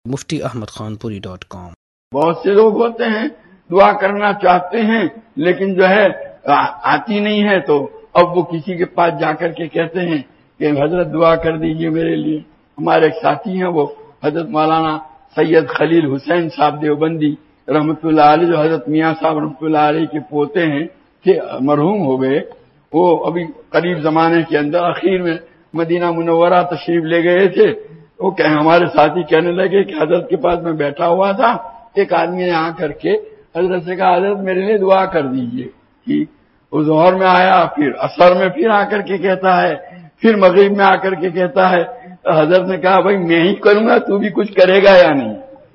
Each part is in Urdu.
muftiahmadkhanpuri.com۔ بہت سے لوگ ہوتے ہیں دعا کرنا چاہتے ہیں لیکن جو ہے آتی نہیں ہے، تو اب وہ کسی کے پاس جا کر کے کہتے ہیں کہ حضرت دعا کر دیجئے میرے لیے۔ ہمارے ایک ساتھی ہیں، وہ حضرت مولانا سید خلیل حسین صاحب دیوبندی رحمۃ اللہ علیہ، جو حضرت میاں صاحب رحمۃ اللہ علیہ کے پوتے ہیں، کہ مرحوم ہو گئے، وہ ابھی قریب زمانے کے اندر اخیر میں مدینہ منورہ تشریف لے گئے تھے۔ وہ ہمارے ساتھی کہنے لگے کہ حضرت کے پاس میں بیٹھا ہوا تھا، ایک آدمی نے آ کر کے حضرت سے کہا حضرت میرے لیے دعا کر دیجئے۔ ٹھیک، وہ ظہر میں آیا، پھر عصر میں پھر آ کر کے کہتا ہے، پھر مغرب میں آ کر کے کہتا ہے۔ حضرت نے کہا بھائی میں ہی کروں گا، تو بھی کچھ کرے گا یا نہیں؟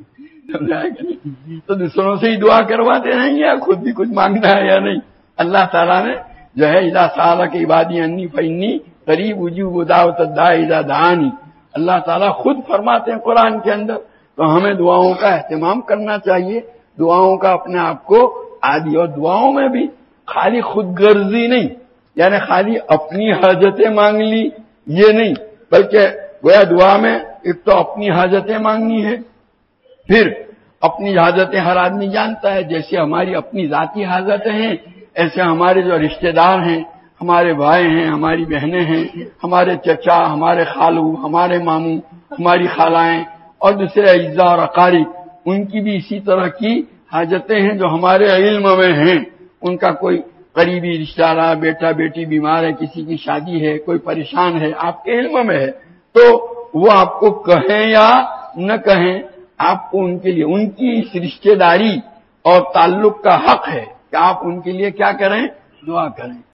تو دوسروں سے ہی دعا کرواتے رہیں یا خود بھی کچھ مانگنا ہے یا نہیں؟ اللہ تعالیٰ نے جو ہے اذا سألک عبادی انی فانی قریب اجیب دعوت الداعی اذا دعانی، اللہ تعالیٰ خود فرماتے ہیں قرآن کے اندر۔ تو ہمیں دعاؤں کا اہتمام کرنا چاہیے، دعاؤں کا اپنے آپ کو عادی، اور دعاؤں میں بھی خالی خود غرضی نہیں، یعنی خالی اپنی حاجتیں مانگ لی یہ نہیں، بلکہ گویا دعا میں ایک تو اپنی حاجتیں مانگنی ہے، پھر اپنی حاجتیں ہر آدمی جانتا ہے، جیسے ہماری اپنی ذاتی حاجتیں ہیں ایسے ہمارے جو رشتہ دار ہیں، ہمارے بھائی ہیں، ہماری بہنیں ہیں، ہمارے چچا، ہمارے خالو، ہمارے ماموں، ہماری خالائیں اور دوسرے اعزاء اور اقارب، ان کی بھی اسی طرح کی حاجتیں ہیں جو ہمارے علم میں ہیں۔ ان کا کوئی قریبی رشتہ دار، بیٹا بیٹی بیمار ہے، کسی کی شادی ہے، کوئی پریشان ہے، آپ کے علم میں ہے، تو وہ آپ کو کہیں یا نہ کہیں، آپ کو ان کے لیے ان کی اس رشتہ داری اور تعلق کا حق ہے کہ آپ ان کے لیے کیا کریں؟ دعا کریں۔